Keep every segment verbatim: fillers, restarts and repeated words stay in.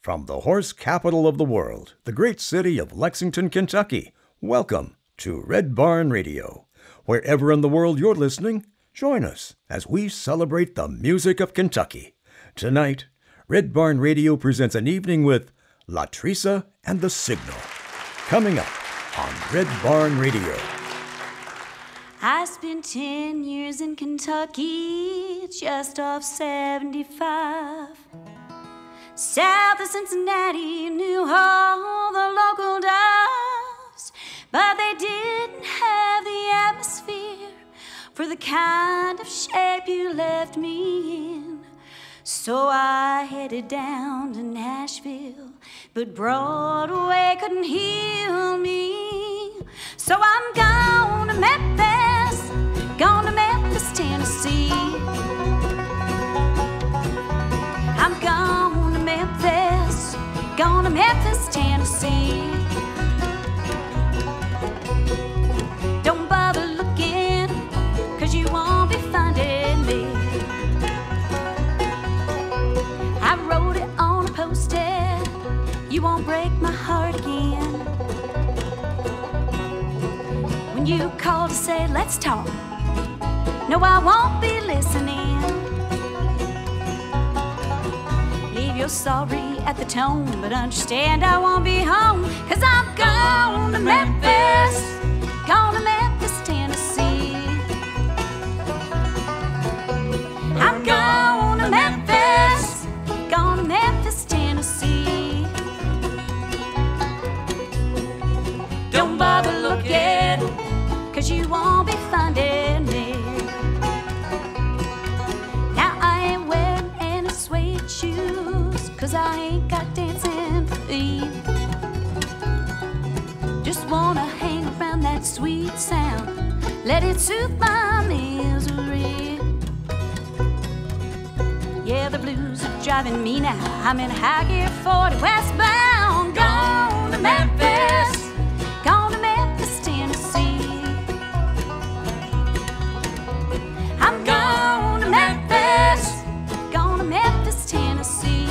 From the horse capital of the world, the great city of Lexington, Kentucky, welcome to Red Barn Radio. Wherever in the world you're listening, join us as we celebrate the music of Kentucky. Tonight, Red Barn Radio presents an evening with Latresa and the Signal. Coming up on Red Barn Radio. I spent ten years in Kentucky, just off seventy-five. South of Cincinnati, knew all the local dives, but they didn't have the atmosphere for the kind of shape you left me in. So I headed down to Nashville, but Broadway couldn't heal me. So I'm gone to Memphis, gone to Memphis, Tennessee. I'm gone to Memphis, gone to Memphis, Tennessee. Don't bother looking, 'cause you won't be finding me. I wrote it on a post-it, you won't break my heart again. When you call to say let's talk, no, I won't be listening. Leave your sorry at the tone, but understand I won't be home, 'cause I'm gone to Memphis, gone to Memphis, Tennessee. I'm gone to Memphis, gone to Memphis, Tennessee. Don't bother looking, 'cause you won't be finding me. Now I ain't wearing any suede shoes, 'cause I ain't got dancing feet. Just wanna hang around that sweet sound, let it soothe my misery. Yeah, the blues are driving me now, I'm in high gear forty westbound. Gone to Memphis, gone to Memphis, Tennessee. I'm gone to Memphis, gone to Memphis, Tennessee.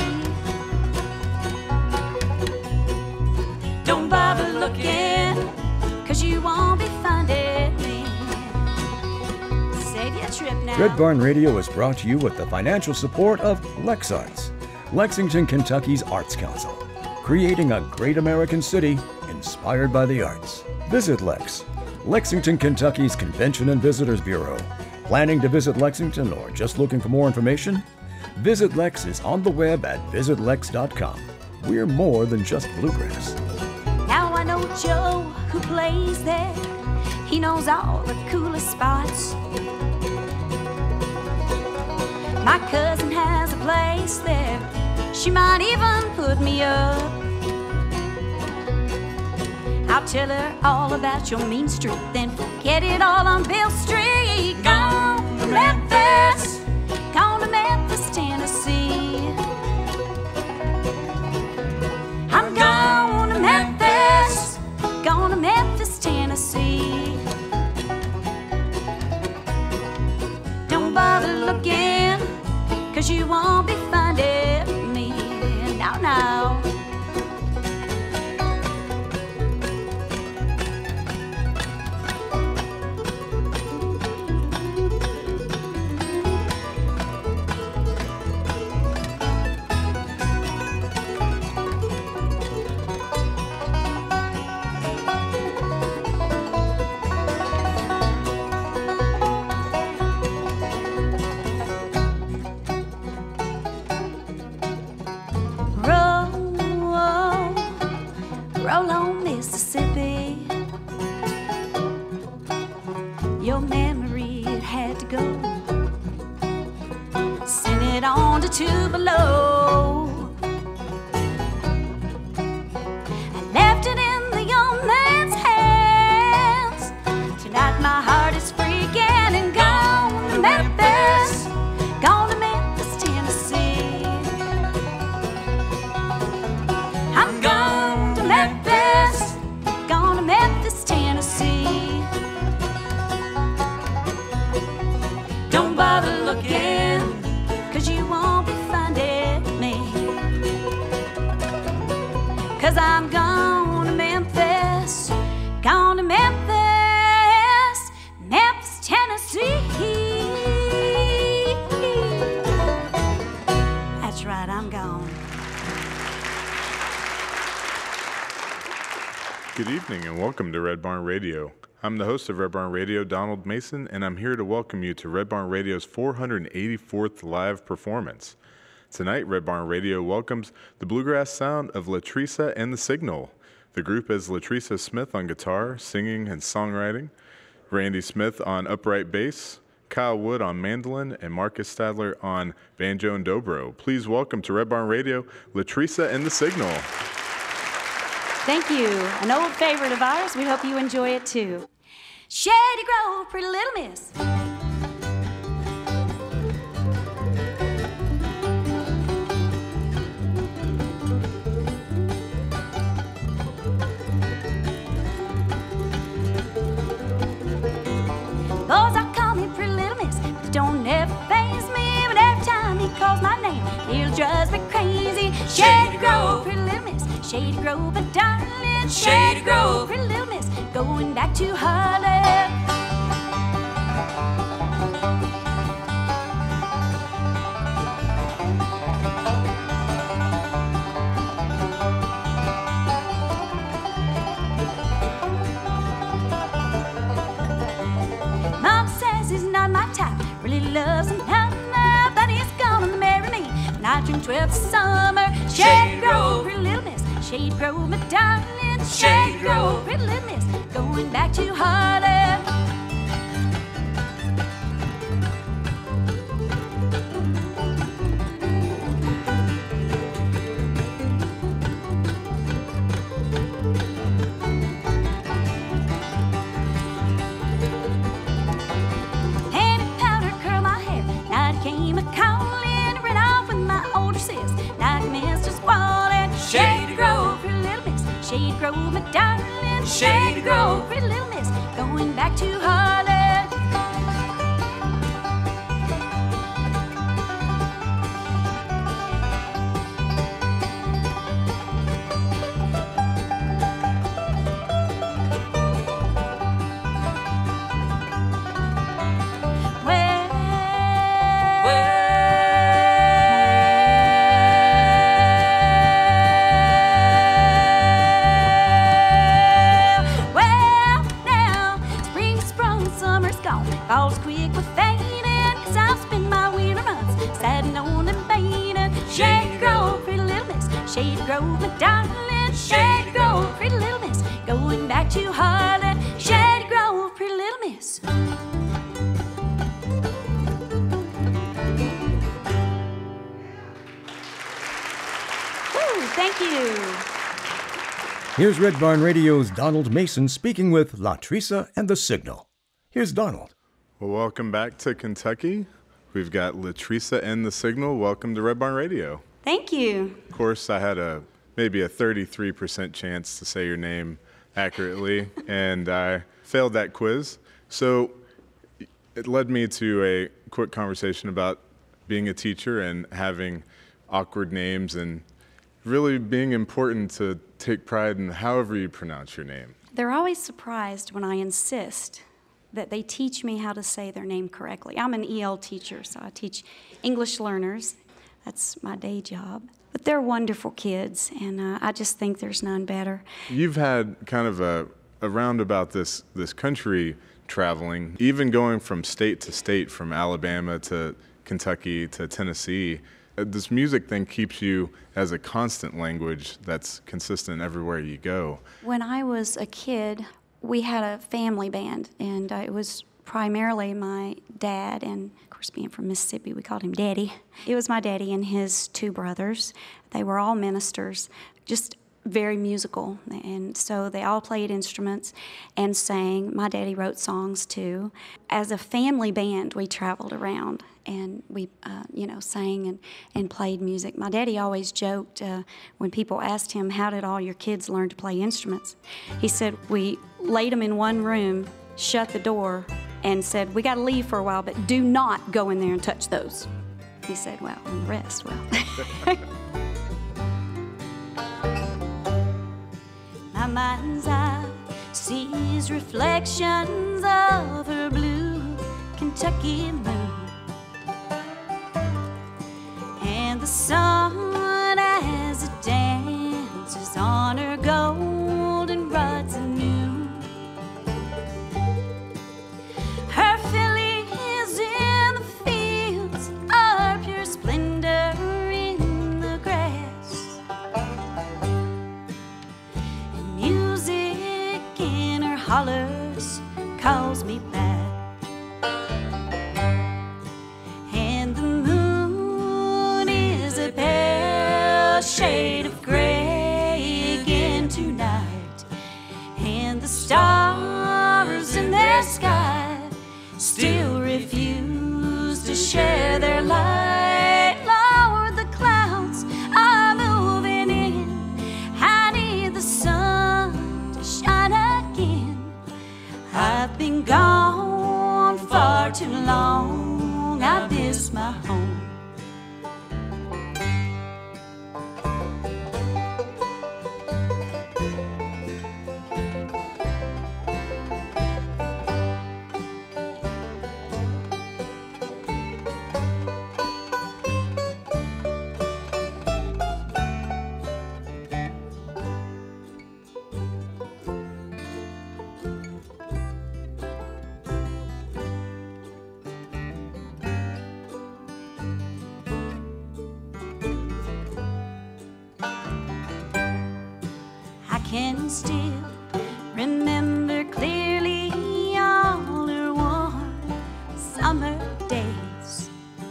Don't bother looking, 'cause you won't be finding me. Save your trip now. Red Barn Radio is brought to you with the financial support of LexArts, Lexington, Kentucky's Arts Council, creating a great American city inspired by the arts. Visit Lex, Lexington, Kentucky's Convention and Visitors Bureau. Planning to visit Lexington or just looking for more information? Visit Lex is on the web at visit lex dot com. We're more than just bluegrass. Now I know Joe, who plays there. He knows all the coolest spots. My cousin has a place there, she might even put me up. I'll tell her all about your mean streak, then forget it all on Bill Street. Gone to Memphis, gone to Memphis, Tennessee. I'm gone to Memphis, gone to Memphis, Tennessee. Don't bother looking, 'cause you won't be finding me. Now, now. Roll on, Mississippi. Your memory, it had to go. Send it on to Tupelo. I left it in the young man's hands. Tonight my heart is freaking and gone to Memphis, gone to Memphis, Tennessee. I'm gone to Memphis, gone to Memphis, Tennessee. Don't bother looking, 'cause you won't be finding 'cause I'm gone to Memphis, gone to Memphis, Memphis, Tennessee. That's right, I'm gone. Good evening and welcome to Red Barn Radio. I'm the host of Red Barn Radio, Donald Mason, and I'm here to welcome you to Red Barn Radio's four hundred eighty-fourth live performance. Tonight, Red Barn Radio welcomes the bluegrass sound of Latresa and the Signal. The group has Latresa Smith on guitar, singing, and songwriting, Randy Smith on upright bass, Kyle Wood on mandolin, and Marcus Stadler on banjo and dobro. Please welcome to Red Barn Radio, Latresa and the Signal. Thank you. An old favorite of ours. We hope you enjoy it too. Shady Grove, pretty little miss. Boys all call me pretty little miss, but it don't ever faze me. But every time he calls my name, it drives me crazy. Shady Grove, pretty little miss. Shady Grove, but darling, Shady Grove, pretty little miss, going back to Harlem. Mom says he's not my type, really loves another, but he's gonna marry me when I turn twelve this summer. Shady Grove, pretty little miss. Shady Grove, my darling, Shady Grove, pretty little miss, going back to Harlem. Penny powder curl my hair, night came a calling, ran off with my older sis, like Mister Squalling. Shady Grove, pretty little miss. Shady Grove, my darling. Shady Grove, pretty little miss, going back to Harlem. Well, All's quick with fading, 'cause I'll spend my winter months sadding on and baiting. Shady Grove, pretty little miss. Shady Grove, my darling. Shady Grove, pretty little miss, going back to Harlem. Shady Grove, pretty little miss. Woo, thank you. Here's Red Barn Radio's Donald Mason speaking with Latresa and the Signal. Here's Donald. Well, welcome back to Kentucky. We've got Latresa and the Signal. Welcome to Red Barn Radio. Thank you. Of course, I had a maybe a thirty-three percent chance to say your name accurately, and I failed that quiz. So it led me to a quick conversation about being a teacher and having awkward names and really being important to take pride in however you pronounce your name. They're always surprised when I insist that they teach me how to say their name correctly. I'm an E L teacher, so I teach English learners. That's my day job. But they're wonderful kids, and uh, I just think there's none better. You've had kind of a, a roundabout this, this country traveling, even going from state to state, from Alabama to Kentucky to Tennessee. Uh, This music thing keeps you as a constant language that's consistent everywhere you go. When I was a kid, we had a family band, and uh, it was primarily my dad, and of course being from Mississippi, we called him Daddy. It was my daddy and his two brothers. They were all ministers, just very musical, and so they all played instruments and sang. My daddy wrote songs too. As a family band, we traveled around and we, uh, you know, sang and, and played music. My daddy always joked uh, when people asked him, "How did all your kids learn to play instruments?" He said, "We laid them in one room, shut the door, and said, 'We got to leave for a while, but do not go in there and touch those.'" He said, "Well, and the rest, well." mind's eye sees reflections of her blue Kentucky moon, and the sun as it dances on her golden rods anew. Her fillies in the fields are pure splendor in the grass, and music in her hollers calls me back. And the moon is a pale shade of gray again tonight, and the stars in their sky still refuse to share their light. Lord, the clouds are moving in. I need the sun to shine again. I've been gone far too long. I miss my home. I can still remember clearly all her warm summer days,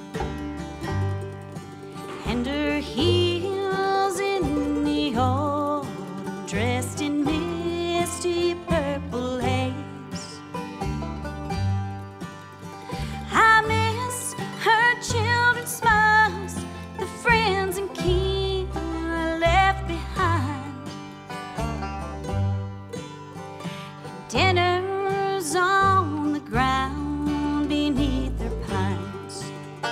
and her heels in the autumn dressed in misty purple haze. I miss her children's smiles, the friends and kin I left behind, dinners on the ground beneath their pines.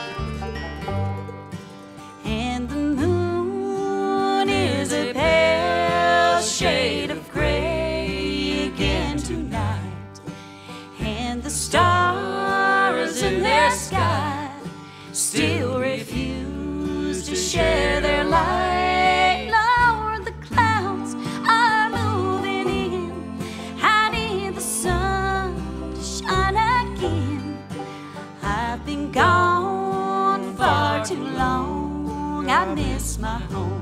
And the moon is a pale shade of gray again tonight, and the stars in their sky still refuse to share their light. Lord, the clouds are moving in. I need the sun to shine again. I've been gone far too long. I miss my home.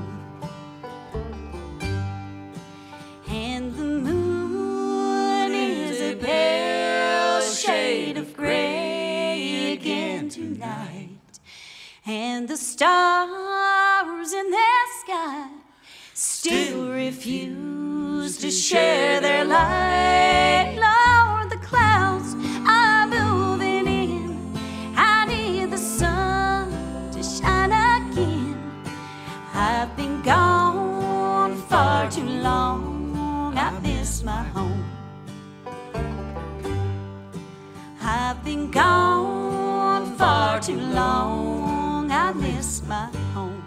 And the moon is a pale shade of gray again tonight, and the stars in their sky still refuse to share their light. Lord, the clouds are moving in. I need the sun to shine again. I've been gone far too long. I miss my home. I've been gone far too long. I miss my home.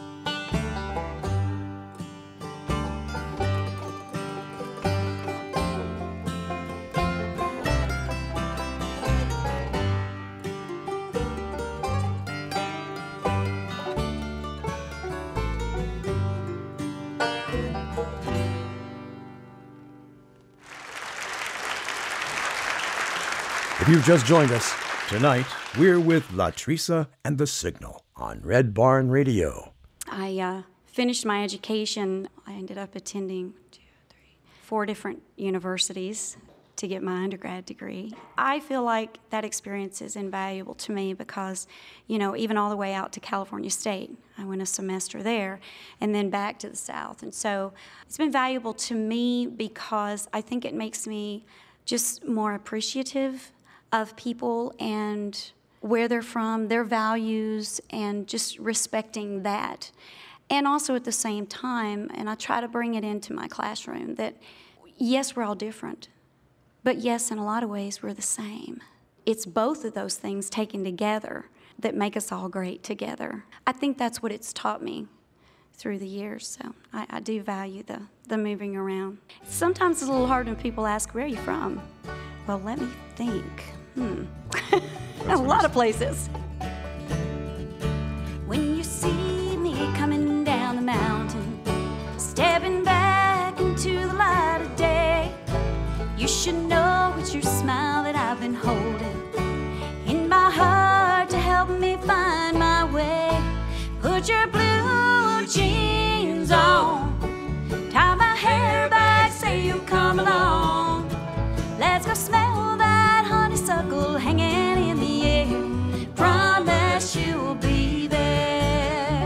If you've just joined us, tonight we're with Latresa and the Signal on Red Barn Radio. I uh, finished my education. I ended up attending two, three, four different universities to get my undergrad degree. I feel like that experience is invaluable to me because, you know, even all the way out to California State, I went a semester there, and then back to the South. And so it's been valuable to me because I think it makes me just more appreciative of people and where they're from, their values, and just respecting that. And also at the same time, and I try to bring it into my classroom, that yes, we're all different, but yes, in a lot of ways, we're the same. It's both of those things taken together that make us all great together. I think that's what it's taught me, through the years. So I, I do value the, the moving around. Sometimes it's a little hard when people ask, where are you from? Well, let me think. Hmm. A lot of places. When you see me coming down the mountain, stepping back into the light of day, you should know it's your smile that I've been holding in my heart to help me find my way. Put your blue jeans on, tie my hair back, say you'll come along. Let's go smell that honeysuckle hanging in the air. Promise you'll be there.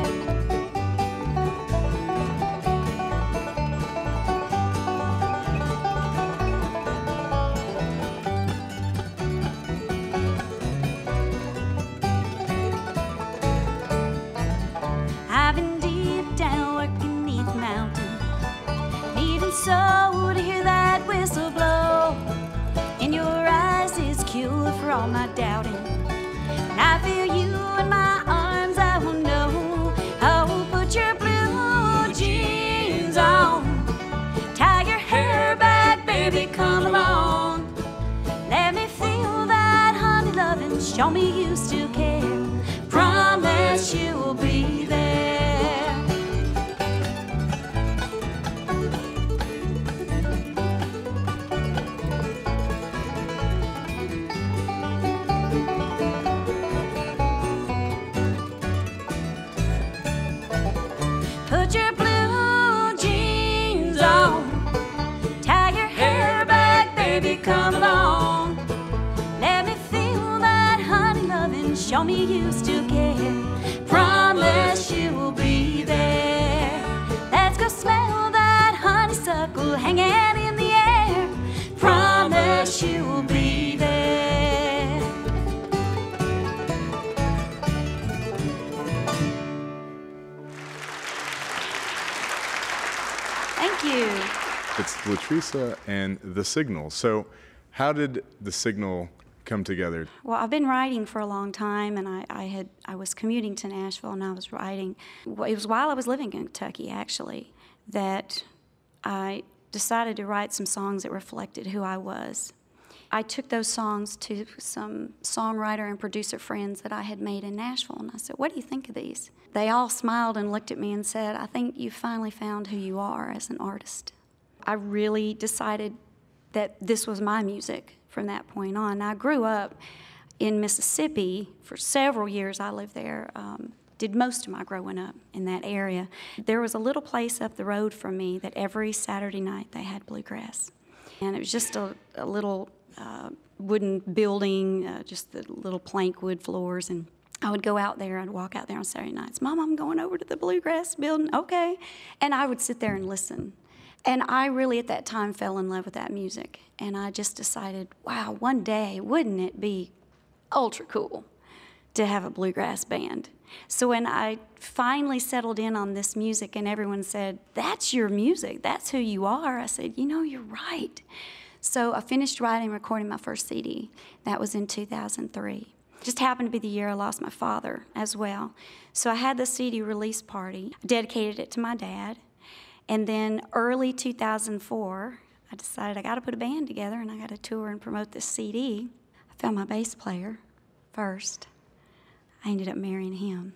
I've been deep down working beneath the mountain, needing so to hear that whistle blow. In your eyes is cure for all my doubting. When I feel you in my arms, I will know. Oh, put your blue jeans on, tie your hair back, baby, come along. Let me feel that honey loving, show me you still care. Promise you'll be there. Put your blue jeans on, tie your hair back, baby, come along. Let me feel that honey loving, show me you still care. Promise you'll be there. Let's go smell that honeysuckle hanging in the air. Promise you'll be there. Thank you. It's Latresa and The Signal. So how did The Signal come together? Well, I've been writing for a long time, and I, I had I was commuting to Nashville, and I was writing. It was while I was living in Kentucky, actually, that I decided to write some songs that reflected who I was. I took those songs to some songwriter and producer friends that I had made in Nashville, and I said, what do you think of these? They all smiled and looked at me and said, I think you finally found who you are as an artist. I really decided that this was my music from that point on. I grew up in Mississippi. For several years I lived there, um, did most of my growing up in that area. There was a little place up the road from me that every Saturday night they had bluegrass. And it was just a, a little uh, wooden building, uh, just the little plank wood floors, and I would go out there, I'd walk out there on Saturday nights. Mom, I'm going over to the bluegrass building. Okay. And I would sit there and listen. And I really at that time fell in love with that music. And I just decided, wow, one day, wouldn't it be ultra cool to have a bluegrass band? So when I finally settled in on this music and everyone said, that's your music, that's who you are, I said, you know, you're right. So I finished writing and recording my first C D. That was in two thousand three. Just happened to be the year I lost my father as well. So I had the C D release party, dedicated it to my dad. And then early two thousand four, I decided I got to put a band together and I got to tour and promote this C D. I found my bass player first. I ended up marrying him.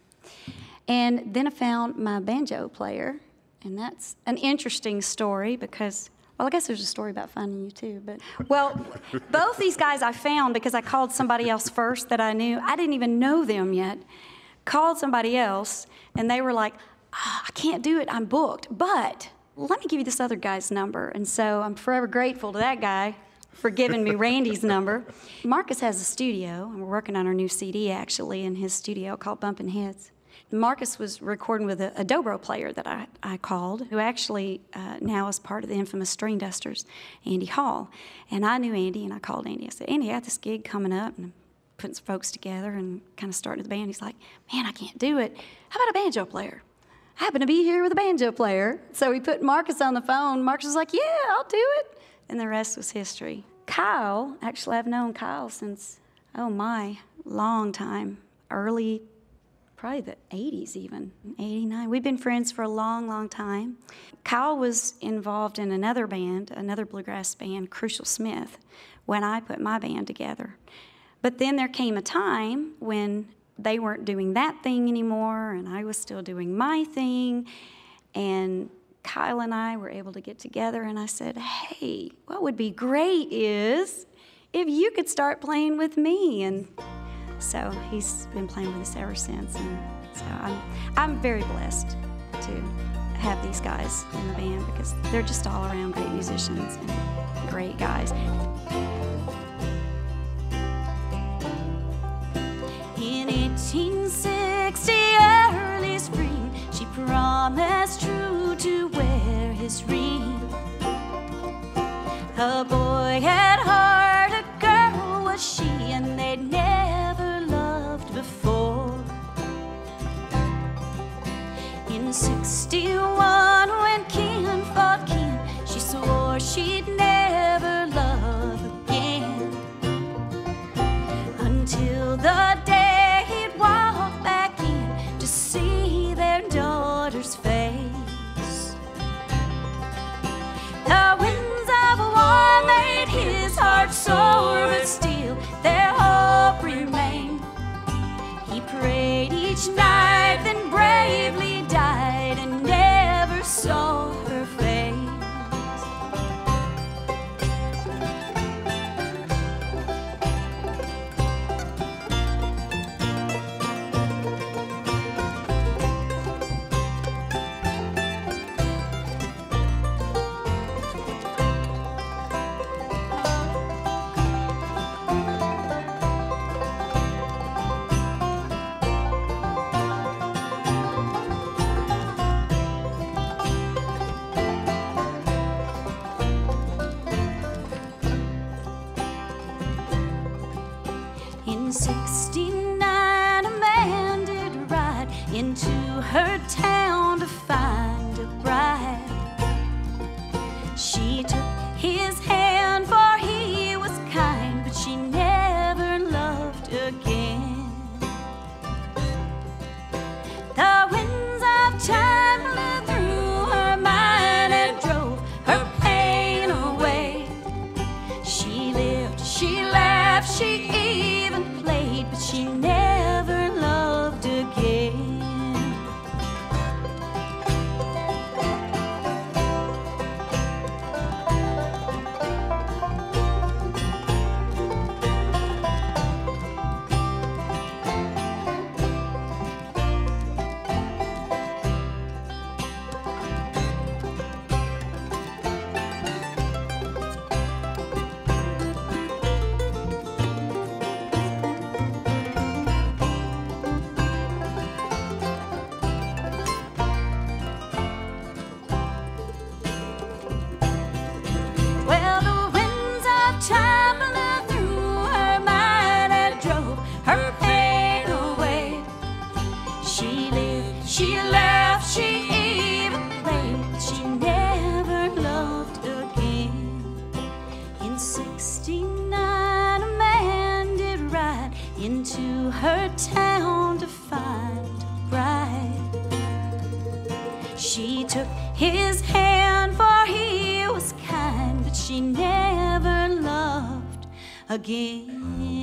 And then I found my banjo player, and that's an interesting story because, well, I guess there's a story about finding you too, but, well, both these guys I found because I called somebody else first that I knew. I didn't even know them yet. Called somebody else, and they were like, oh, I can't do it, I'm booked, but let me give you this other guy's number. And so I'm forever grateful to that guy for giving me Randy's number. Marcus has a studio, and we're working on our new C D actually in his studio called Bumpin' Heads. Marcus was recording with a, a dobro player that I, I called, who actually uh, now is part of the infamous String Dusters, Andy Hall. And I knew Andy, and I called Andy. I said, Andy, I got this gig coming up, and I'm putting some folks together and kind of starting the band. He's like, man, I can't do it. How about a banjo player? I happen to be here with a banjo player. So we put Marcus on the phone. Marcus was like, yeah, I'll do it. And the rest was history. Kyle, actually I've known Kyle since, oh my, long time, early, probably the eighties even, eighty-nine. We've been friends for a long, long time. Kyle was involved in another band, another bluegrass band, Crucial Smith, when I put my band together. But then there came a time when they weren't doing that thing anymore, and I was still doing my thing, and Kyle and I were able to get together, and I said, hey, what would be great is if you could start playing with me. And so he's been playing with us ever since, and so I'm, I'm very blessed to have these guys in the band because they're just all around great musicians and great guys. In eighteen sixty, early spring, she promised true to wear his ring. A boy at heart, a girl was she, and they'd never loved before. In sixty-one, when kin fought kin, she swore she'd never love again, until the day he'd walk back in to see their daughter's face. The winds of war made his heart sore, but still their hope remained. He prayed each night, then bravely died and never saw her face. In sixty-nine, a man did ride into her town to find a bride. She took his hand, for he was kind, but she never loved again. The winds of time blew through her mind and drove her pain away. She lived, she laughed, she even played, but she never loved again. Well, the winds of time blew through her mind and drove her pain away. She lived, she laughed, she even played, but she never loved again. In sixty-nine, a man did ride into her town to find a bride. She took his hand, for he was kind, but she never loved again.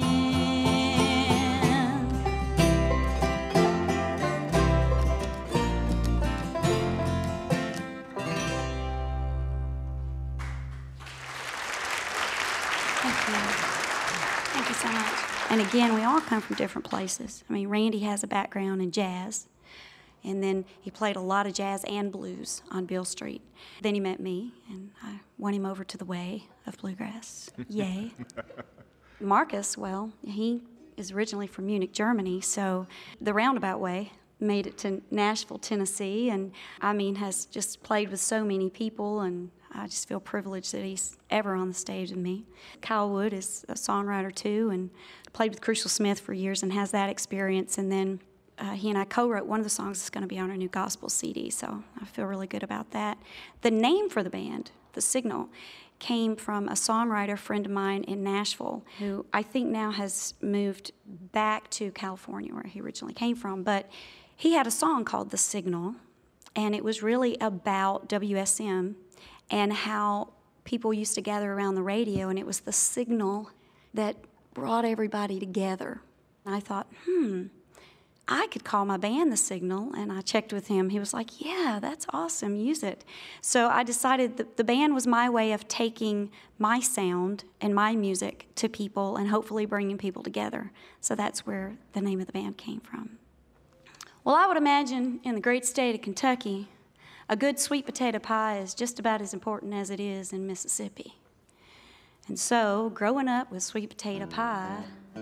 Thank you. Thank you so much. And again, we all come from different places. I mean, Randy has a background in jazz. And then he played a lot of jazz and blues on Beale Street. Then he met me, and I won him over to the way of bluegrass. Yay. Marcus, well, he is originally from Munich, Germany, so the roundabout way made it to Nashville, Tennessee, and I mean, has just played with so many people, and I just feel privileged that he's ever on the stage with me. Kyle Wood is a songwriter, too, and played with Crucial Smith for years and has that experience, and then Uh, he and I co-wrote one of the songs that's going to be on our new gospel C D, so I feel really good about that. The name for the band, The Signal, came from a songwriter friend of mine in Nashville who I think now has moved back to California where he originally came from. But he had a song called The Signal, and it was really about W S M and how people used to gather around the radio, and it was the signal that brought everybody together. And I thought, hmm, I could call my band The Signal, and I checked with him. He was like, yeah, that's awesome, use it. So I decided that the band was my way of taking my sound and my music to people and hopefully bringing people together. So that's where the name of the band came from. Well, I would imagine in the great state of Kentucky, a good sweet potato pie is just about as important as it is in Mississippi. And so, growing up with sweet potato pie,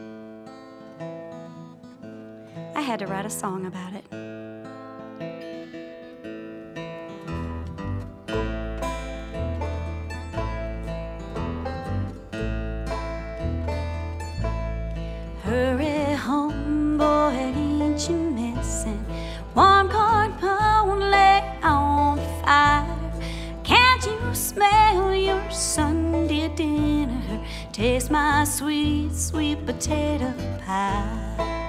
I had to write a song about it. Hurry home, boy, ain't you missing? Warm corn pone lay on the fire. Can't you smell your Sunday dinner? Taste my sweet, sweet potato pie.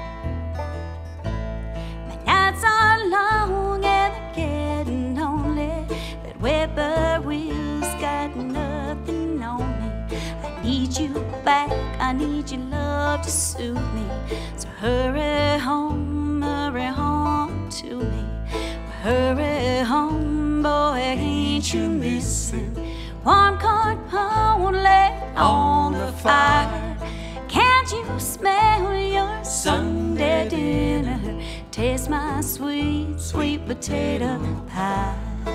Nights are long and they're getting lonely, but whippoorwill's got nothing on me. I need you back, I need your love to soothe me. So hurry home, hurry home to me. Hurry home, boy, ain't you missing? Warm corn pone lay on the fire. Can't you smell your Sunday dinner? Taste my sweet, sweet potato pie.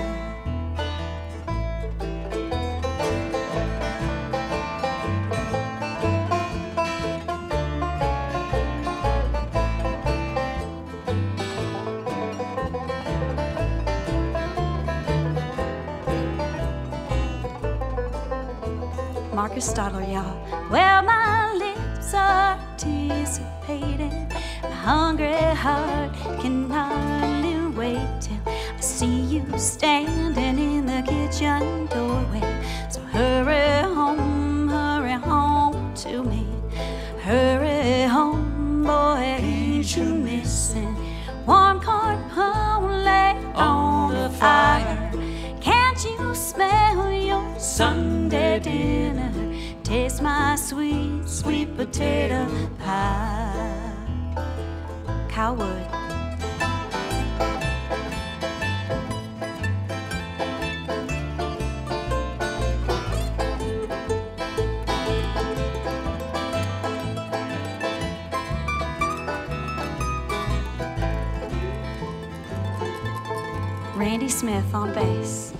Marcus Stadler, y'all. Well, my lips are anticipating. My hungry heart can hardly wait till I see you standing in the kitchen doorway. So hurry home, hurry home to me. Hurry home, boy, ain't you missing? Warm corn pone lay on the fire. Can't you smell your Sunday dinner? Taste my sweet, sweet potato pie. Kyle Wood. Randy Smith on bass.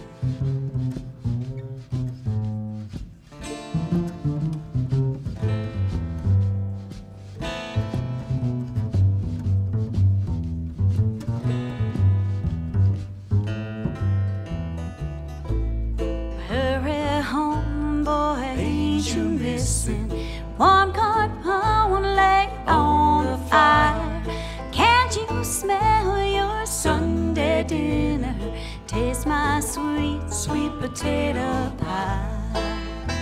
Warm corn pone lay on the fire. Can't you smell your Sunday dinner? Taste my sweet, sweet potato pie.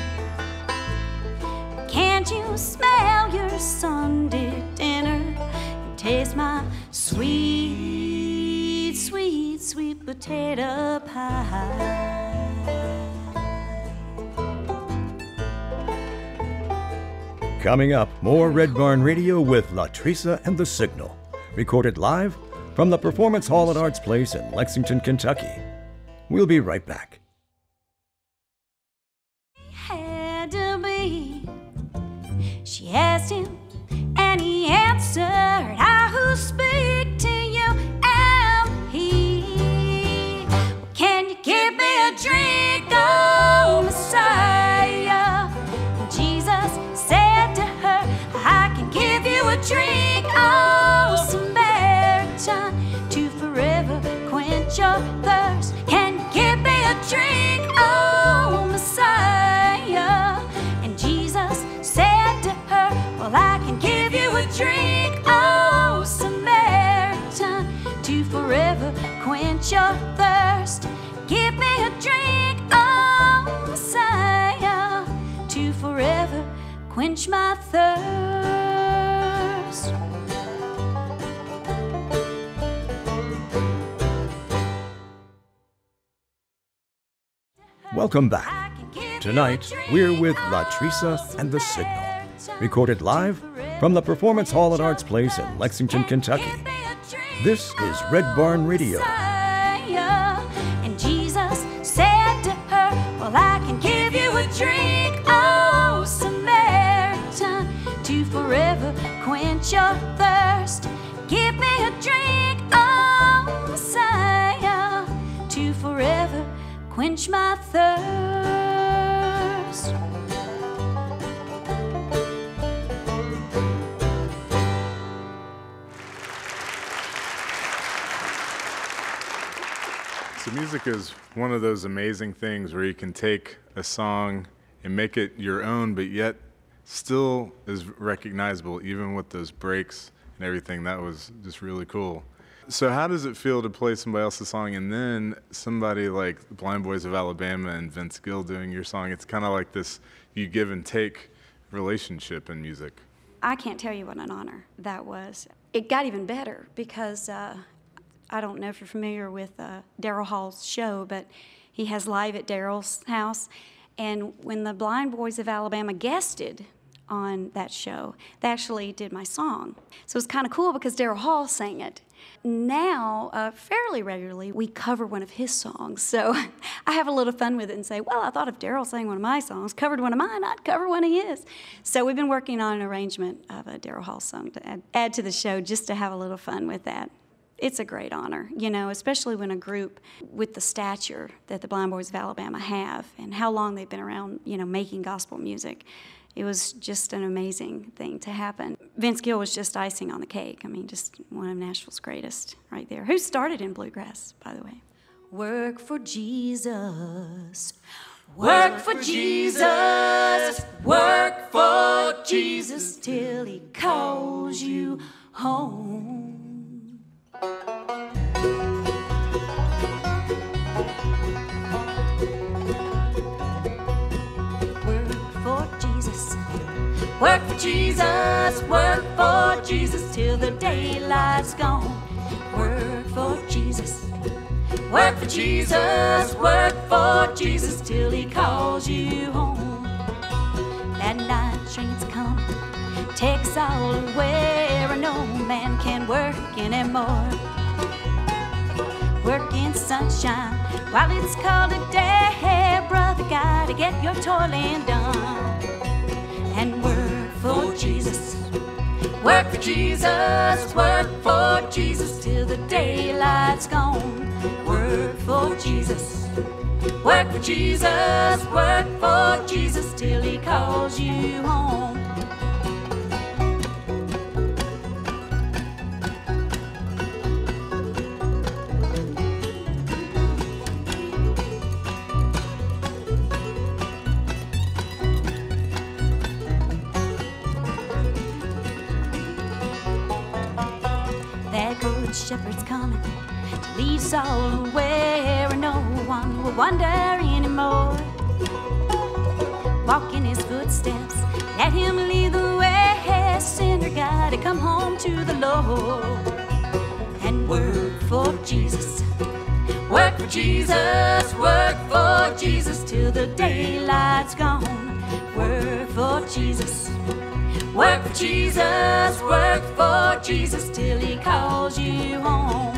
Can't you smell your Sunday dinner? Taste my sweet, sweet, sweet potato pie. Coming up, more Red Barn Radio with Latresa and The Signal. Recorded live from the Performance Hall at Arts Place in Lexington, Kentucky. We'll be right back. Had to be. She asked him, and he answered, I who speak to you am he. Well, can you give me a drink, oh Messiah? And Jesus said to her, I can give you a drink, oh Samaritan, to forever quench your thirst. Can you give me a drink, oh Messiah? And Jesus said to her, well, I can give you a drink, oh Samaritan, to forever quench your thirst. Give me a drink, oh Messiah. quench my thirst. Welcome back. Tonight, we're with Latricia and the Signal, recorded live from the Performance Hall at Arts Place in Lexington, Kentucky. This is Red Barn Radio. And Jesus said to her, well, I can give you a drink, oh Samaritan, to forever quench your thirst. Give me a drink, oh Messiah, to forever quench my thirst. So music is one of those amazing things where you can take a song and make it your own, but yet still is recognizable, even with those breaks and everything. That was just really cool. So how does it feel to play somebody else's song and then somebody like the Blind Boys of Alabama and Vince Gill doing your song? It's kind of like this you give and take relationship in music. I can't tell you what an honor that was. It got even better because uh, I don't know if you're familiar with uh, Daryl Hall's show, but he has Live at Daryl's House. And when the Blind Boys of Alabama guested on that show, they actually did my song. So it's kind of cool because Daryl Hall sang it. Now, uh, fairly regularly, we cover one of his songs. So I have a little fun with it and say, well, I thought if Daryl sang one of my songs, covered one of mine, I'd cover one of his. So we've been working on an arrangement of a Daryl Hall song to add, add to the show just to have a little fun with that. It's a great honor, you know, especially when a group with the stature that the Blind Boys of Alabama have and how long they've been around, you know, making gospel music. It was just an amazing thing to happen. Vince Gill was just icing on the cake. I mean, just one of Nashville's greatest right there. Who started in bluegrass, by the way? Work for Jesus. Work for Jesus. Work for Jesus till he calls you home. Work for Jesus, work for Jesus till the daylight's gone. Work for Jesus, work for Jesus, work for Jesus till he calls you home. That night train's coming, takes all away, and no man can work anymore. Work in sunshine while it's called a day, brother, gotta get your toiling done. And work for Jesus, work for Jesus, work for Jesus till the daylight's gone. Work for Jesus, work for Jesus, work for Jesus till he calls you home. Shepherd's coming to lead us all away, where no one will wander anymore. Walk in his footsteps, let him lead the way. Sinner, gotta come home to the Lord. And work for Jesus, work for Jesus, work for Jesus till the daylight's gone. Work for Jesus, work for Jesus, work for Jesus till he calls you home.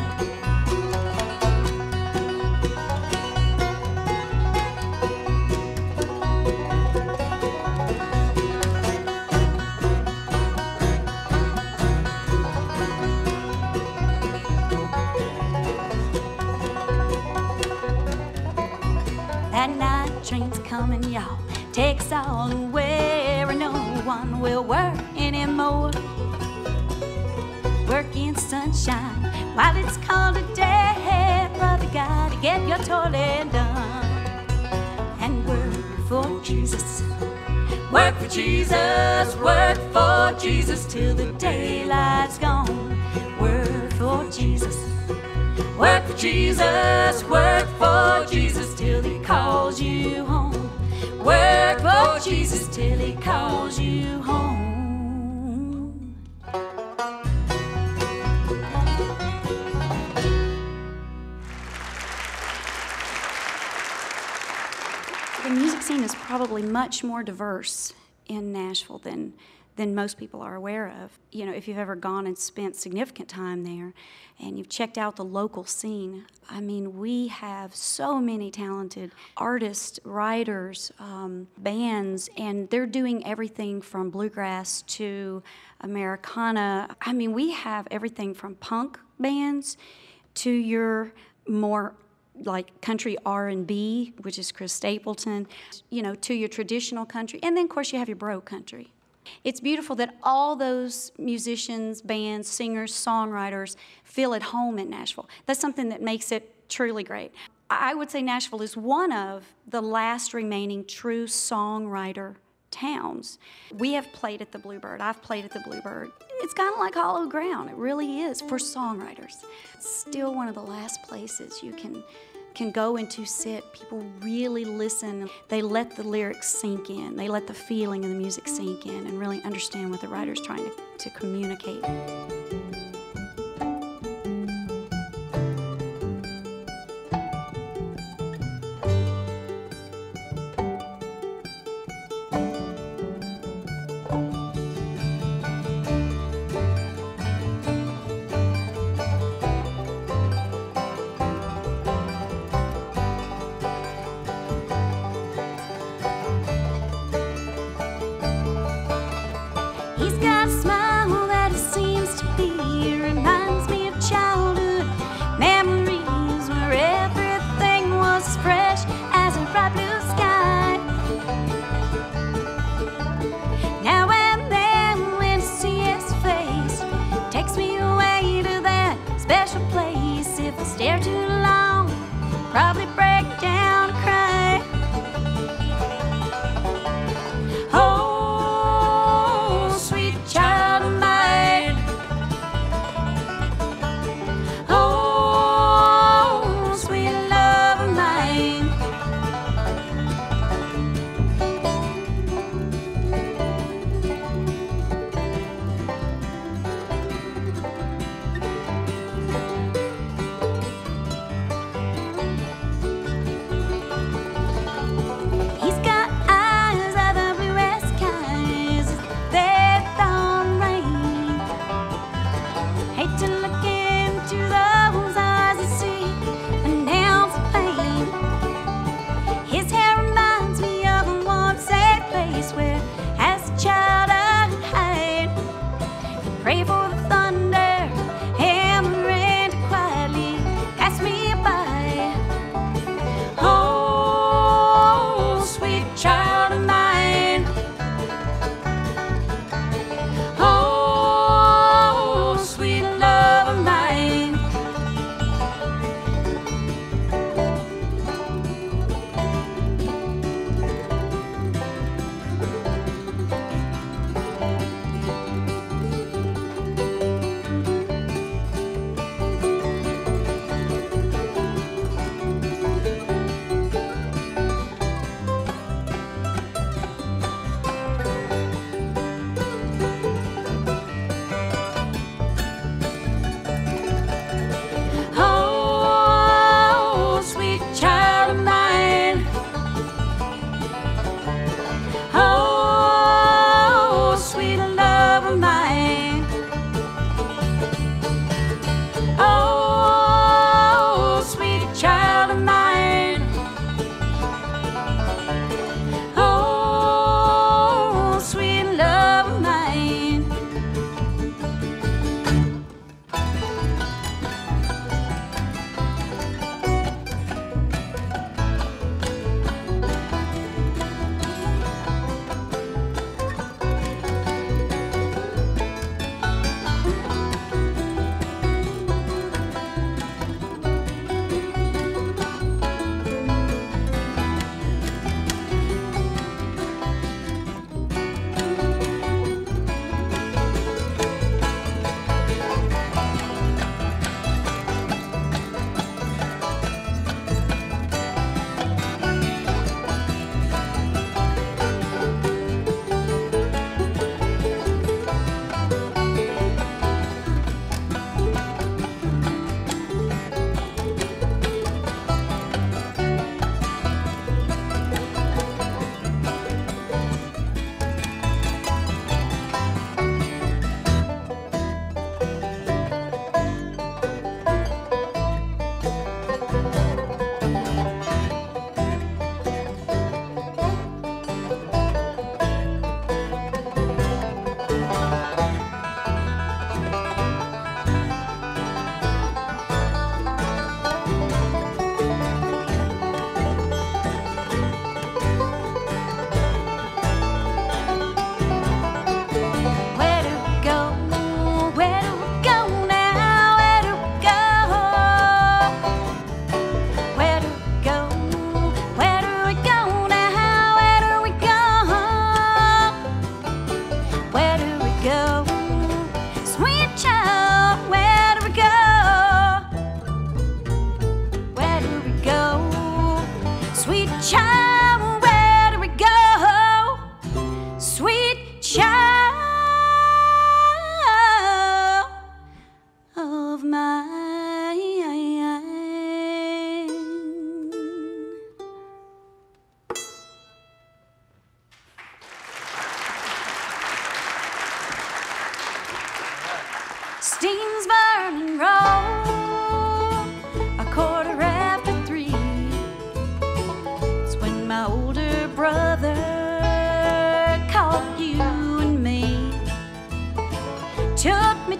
That night train's coming, y'all, takes all away, and no one will work anymore. Work in sunshine while it's called a day, brother, gotta get your toiling done. And work for Jesus, work for Jesus, work for Jesus till the daylight's gone. Work for Jesus, work for Jesus, work for Jesus till he calls you home. Work for Jesus till he calls you home. The music scene is probably much more diverse in Nashville than than most people are aware of. You know, if you've ever gone and spent significant time there and you've checked out the local scene, I mean, we have so many talented artists, writers, um, bands, and they're doing everything from bluegrass to Americana. I mean, we have everything from punk bands to your more like country R and B, which is Chris Stapleton, you know, to your traditional country, and then, of course, you have your bro country. It's beautiful that all those musicians, bands, singers, songwriters feel at home in Nashville. That's something that makes it truly great. I would say Nashville is one of the last remaining true songwriter towns. We have played at the Bluebird. I've played at the Bluebird. It's kind of like hollow ground. It really is for songwriters. It's still one of the last places you can can go and to sit. People really listen. They let the lyrics sink in. They let the feeling of the music sink in and really understand what the writer's trying to, to communicate. He's got a smile that it seems to be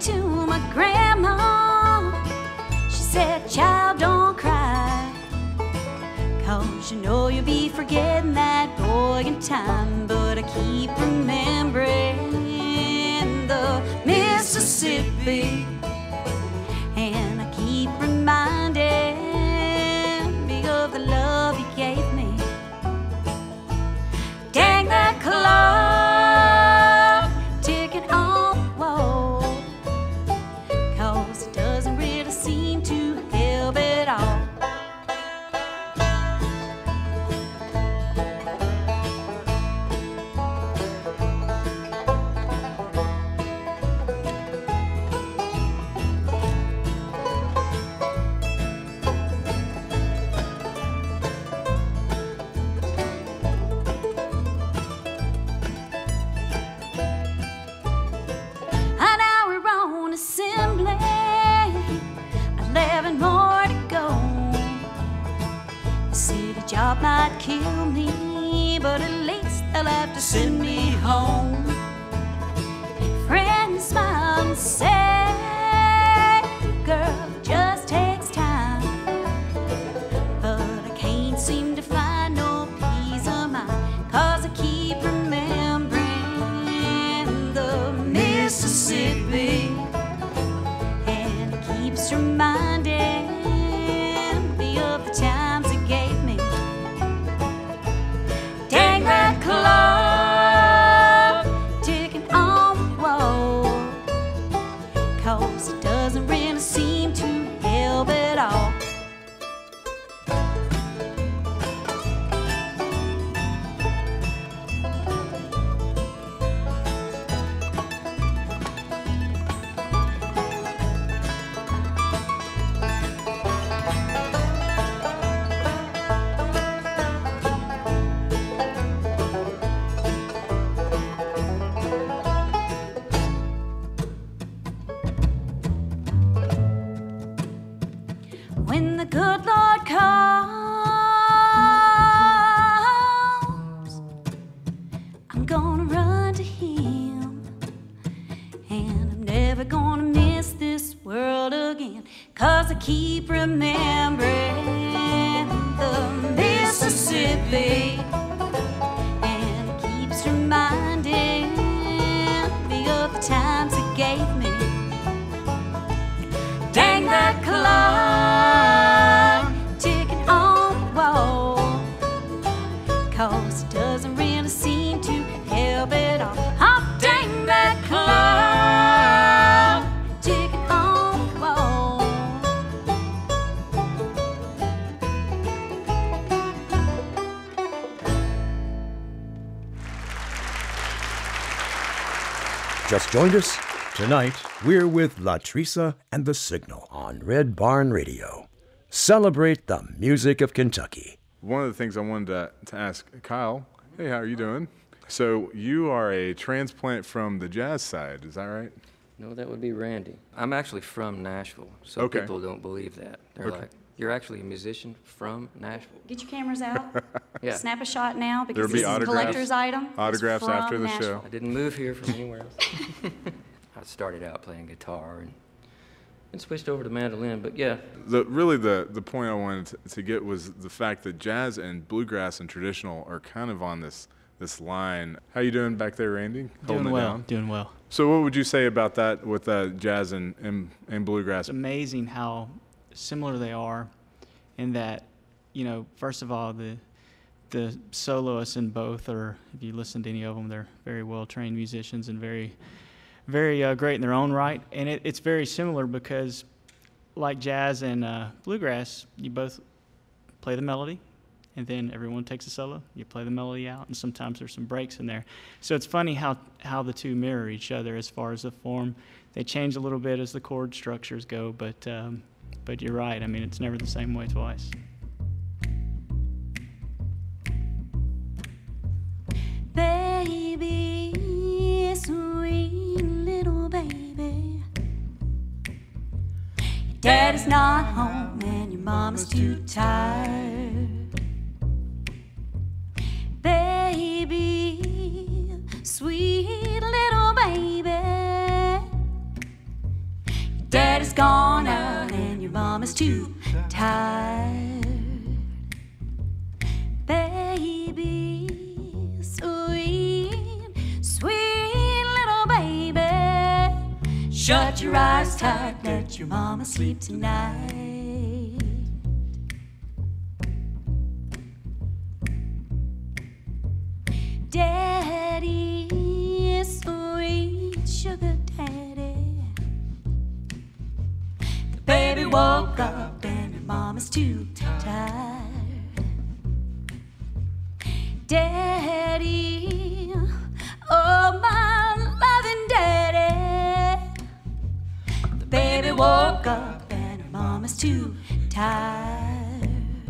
to my grandma. She said, child, don't cry, 'cause you know you'll be forgetting that boy in time. But I keep remembering the Mississippi, and I keep reminding me of the love he gave me. Dang that clock ticking on the wall, 'cause it doesn't really seem to help at all. Job might kill me, but at least they'll have to send me home. Friends smile and say, girl, it just takes time. But I can't seem to find no peace of mind, 'cause I keep remembering the Mississippi, and it keeps reminding me of the times it gave me. Clock ticking on the wall, 'cause it doesn't really seem to help at all. When the good Lord calls, I'm gonna run to Him, and I'm never gonna miss this world again, 'cause I keep remembering the Mississippi, and it keeps reminding me of the times it gave me. Dang that clock ticking on the wall, 'cause it doesn't really seem to help at all. Oh, dang that clock ticking on the wall. Just joined us? Tonight, we're with Latresa and the Signal on Red Barn Radio. Celebrate the music of Kentucky. One of the things I wanted to, to ask Kyle, hey, how are you doing? So you are a transplant from the jazz side, is that right? No, that would be Randy. I'm actually from Nashville, so Okay. people don't believe that. They're Okay. like, you're actually a musician from Nashville. Get your cameras out. Yeah. Snap a shot now, because There'll be this is a autographs- collector's item. It's autographs from after the Nashville. show. I didn't move here from anywhere else. I started out playing guitar and, and switched over to mandolin, but yeah. The, really the, the point I wanted to, to get was the fact that jazz and bluegrass and traditional are kind of on this this line. How you doing back there, Randy? Holding Doing it well, down? doing well. So what would you say about that with uh, jazz and, and, and bluegrass? It's amazing how similar they are in that, you know, first of all, the the soloists in both are, if you listen to any of them, they're very well-trained musicians and very, very uh, great in their own right. And it, it's very similar because, like jazz and uh, bluegrass, you both play the melody, and then everyone takes a solo. You play the melody out, and sometimes there's some breaks in there. So it's funny how, how the two mirror each other as far as the form. They change a little bit as the chord structures go, but um, but you're right. I mean, it's never the same way twice. Baby, sweet little baby, your daddy's not home and your mama's too tired. Baby, sweet little baby, baby's gone out and your mama's too tired. Baby, sweet, sweet little baby, shut your eyes tight, let your mama sleep tonight. Daddy, sweet sugar daddy, the baby woke up and your mama's too tired. Daddy, oh my loving daddy, the baby woke up and her mama's too tired.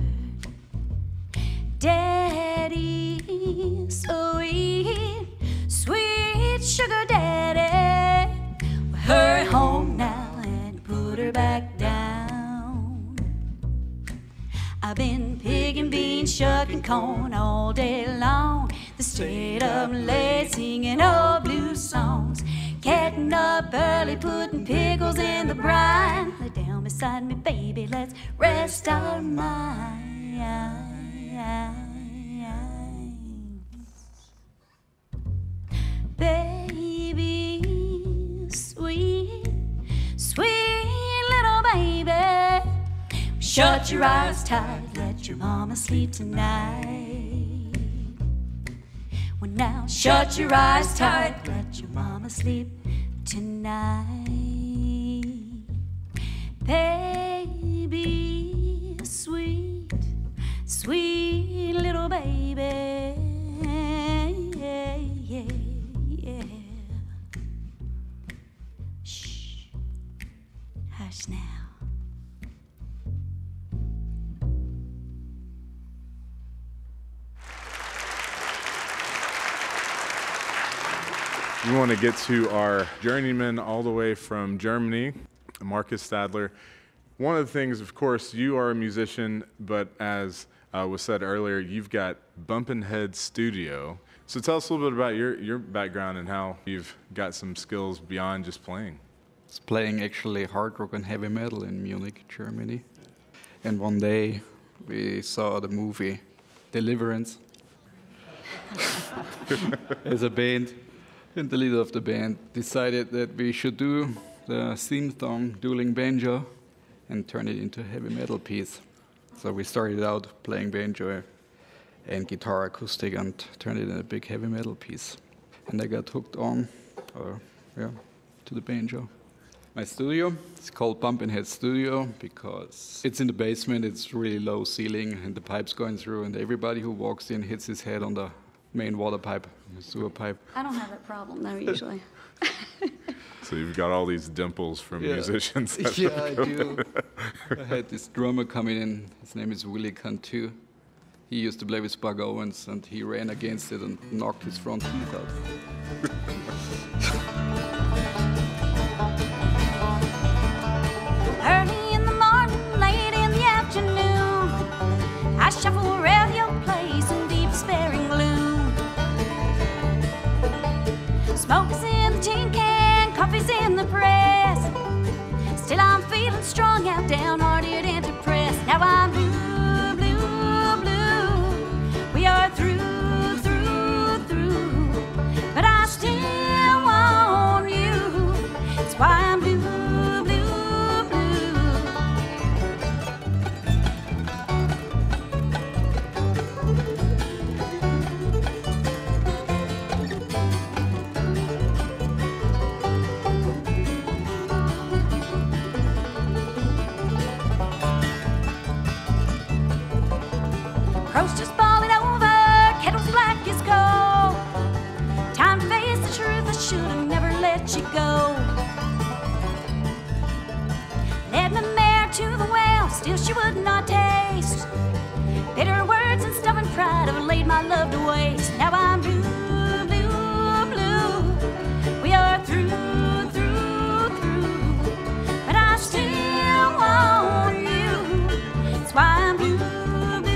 Daddy, sweet, sweet sugar daddy, well, hurry home now and put her back down. I've been picking beans, shucking corn all day long. They stayed up late singing old blues songs, getting up early, putting pickles in the brine. Lay down beside me, baby, let's rest our minds. Baby, sweet, sweet little baby, shut your eyes tight, let your mama sleep tonight. Well, now shut your eyes tight, let your mama sleep tonight. Baby, sweet, sweet little baby, yeah, yeah, yeah. Shh, hush now. We want to get to our journeyman all the way from Germany, Marcus Stadler. One of the things, of course, you are a musician, but as uh, was said earlier, you've got Bumpin' Head Studio. So tell us a little bit about your, your background and how you've got some skills beyond just playing. It's playing actually hard rock and heavy metal in Munich, Germany. And one day we saw the movie Deliverance as a band. And the leader of the band decided that we should do the theme song, Dueling Banjo, and turn it into a heavy metal piece. So we started out playing banjo and guitar acoustic and turned it into a big heavy metal piece. And I got hooked on, or yeah, to the banjo. My studio, it's called Bumpin' Head Studio because it's in the basement, it's really low ceiling and the pipe's going through and everybody who walks in hits his head on the main water pipe, the sewer pipe. I don't have that problem though, usually. So you've got all these dimples from Yeah. musicians. Yeah, I do. I had this drummer coming in, his name is Willie Cantu. He used to play with Bug Owens and he ran against it and knocked his front teeth out. Early in the morning, late in the afternoon, I shuffle around your place in deep despairing gloom. Smoke is in the tin can, coffee's in the press. Still I'm feeling strung out, downhearted and depressed. Now I'm blue, blue, blue. We are through, through, through. But I still want you. That's why I'm blue, blue, blue. Crows just falling over, kettle's black as coal. Time to face the truth, I should have never let you go. Led my mare to the well, still she would not taste. Bitter words and stubborn pride have laid my love to waste. Now I'm blue, blue, blue. We are through, through, through. But I still want you. That's why I'm blue, blue, blue.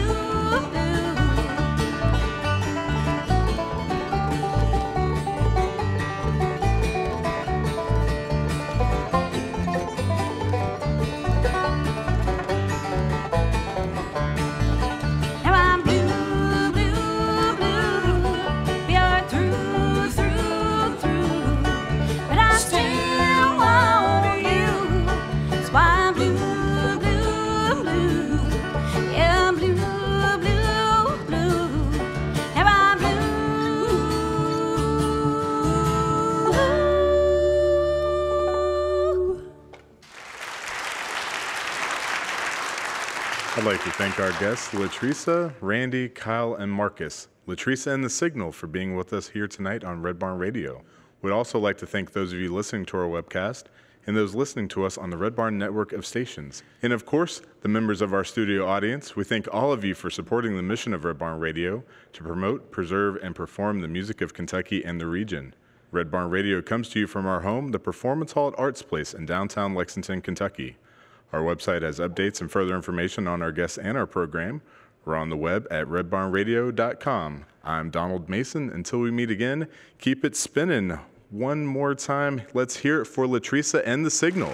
to thank our guests, Latresa, Randy, Kyle, and Marcus. Latresa and The Signal for being with us here tonight on Red Barn Radio. We'd also like to thank those of you listening to our webcast and those listening to us on the Red Barn network of stations. And of course, the members of our studio audience, we thank all of you for supporting the mission of Red Barn Radio to promote, preserve, and perform the music of Kentucky and the region. Red Barn Radio comes to you from our home, the Performance Hall at Arts Place in downtown Lexington, Kentucky. Our website has updates and further information on our guests and our program. We're on the web at red barn radio dot com. I'm Donald Mason. Until we meet again, keep it spinning. One more time, let's hear it for Latresa and The Signal.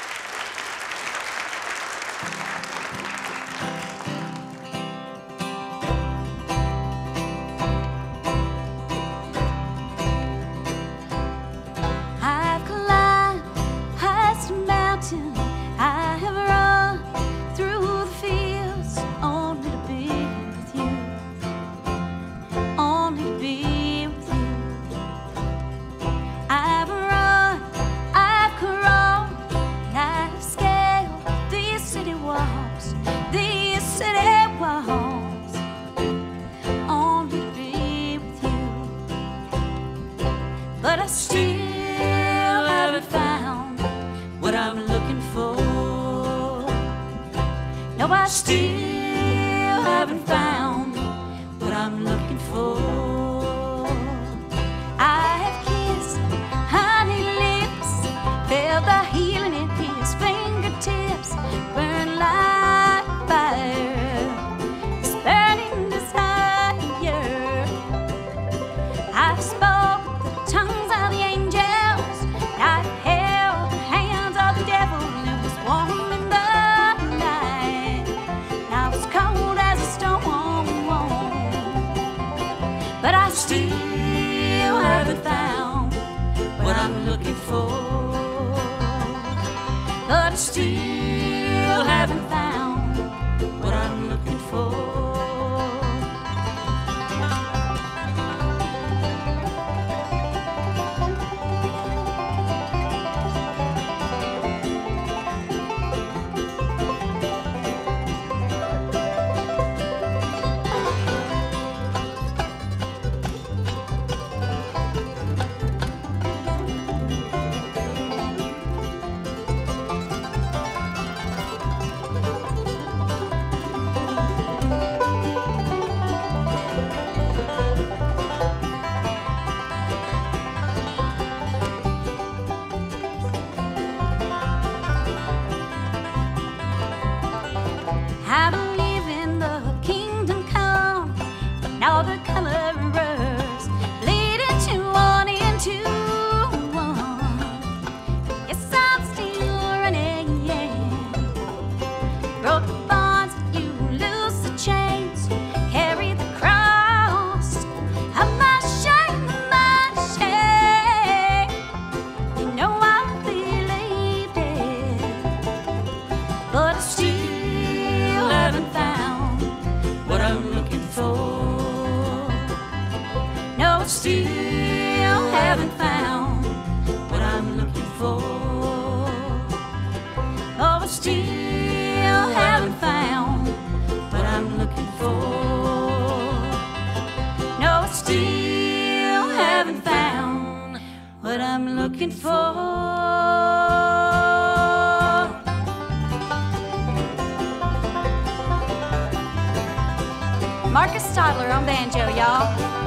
I've climbed highest mountain, I have run through the fields, only to be with you, only to be with you. I've run, I've crawled, and I've scaled these city walls, these city walls, only to be with you. But I still haven't found what I'm looking for. No, I still haven't found what I'm looking for. I have kissed honey lips, felt the healing in his fingertips, burn like fire, this burning desire. I've spoken the tongues of the angels, I've held the hands of the devil. It was warm in the night, now it's cold as a stone. But I still haven't found what I'm looking for. But I still haven't found what I'm looking for. I believe in the kingdom come, and all the colors leading to one into one. Yes, I'm still running, yeah. Broke the bonds, you loose the chains, carry the cross of my shame, my shame. You know I believed it, but I still haven't found what I'm looking for. No, I still haven't found what I'm looking for. Oh, I still haven't found what I'm looking for. No, I still haven't found what I'm looking for. Marcus Stadler on banjo, y'all.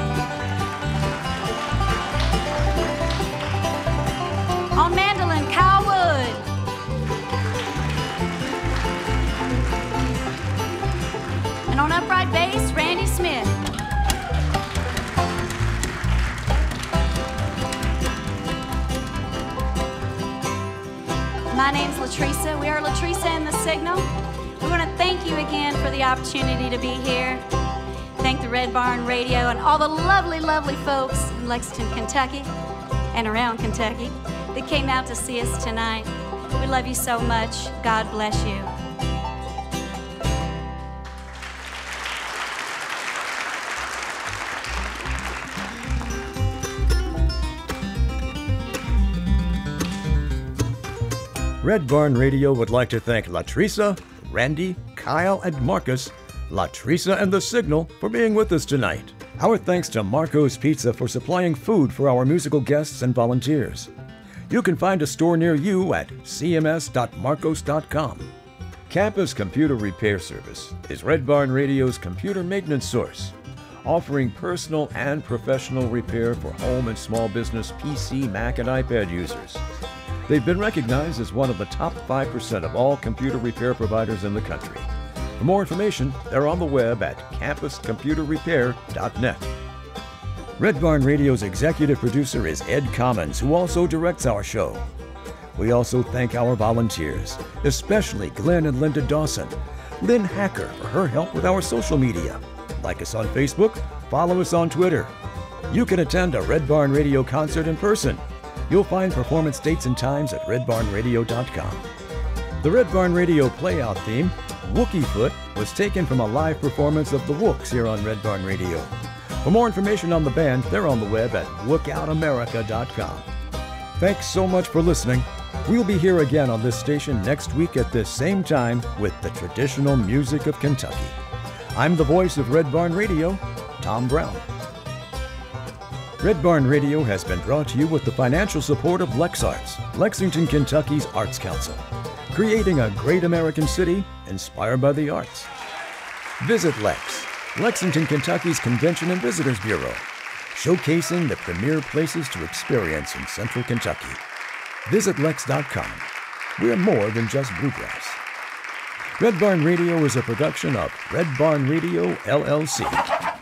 On mandolin, Kyle Wood. And on upright bass, Randy Smith. My name's Latresa. We are Latresa and The Signal. We want to thank you again for the opportunity to be here. Thank the Red Barn Radio and all the lovely, lovely folks in Lexington, Kentucky and around Kentucky that came out to see us tonight. We love you so much. God bless you. Red Barn Radio would like to thank Latresa, Randy, Kyle and Marcus, Latresa and The Signal for being with us tonight. Our thanks to Marco's Pizza for supplying food for our musical guests and volunteers. You can find a store near you at c m s dot marcos dot com. Campus Computer Repair Service is Red Barn Radio's computer maintenance source, offering personal and professional repair for home and small business P C, Mac, and iPad users. They've been recognized as one of the top five percent of all computer repair providers in the country. For more information, they're on the web at campus computer repair dot net. Red Barn Radio's executive producer is Ed Commons, who also directs our show. We also thank our volunteers, especially Glenn and Linda Dawson, Lynn Hacker for her help with our social media. Like us on Facebook, follow us on Twitter. You can attend a Red Barn Radio concert in person. You'll find performance dates and times at red barn radio dot com. The Red Barn Radio playout theme, Wookie Foot, was taken from a live performance of the Wooks here on Red Barn Radio. For more information on the band, they're on the web at lookout america dot com. Thanks so much for listening. We'll be here again on this station next week at this same time with the traditional music of Kentucky. I'm the voice of Red Barn Radio, Tom Brown. Red Barn Radio has been brought to you with the financial support of LexArts, Lexington, Kentucky's Arts Council, creating a great American city inspired by the arts. Visit Lex, Lexington, Kentucky's Convention and Visitors Bureau, showcasing the premier places to experience in Central Kentucky. Visit lex dot com. We're more than just bluegrass. Red Barn Radio is a production of Red Barn Radio, L L C.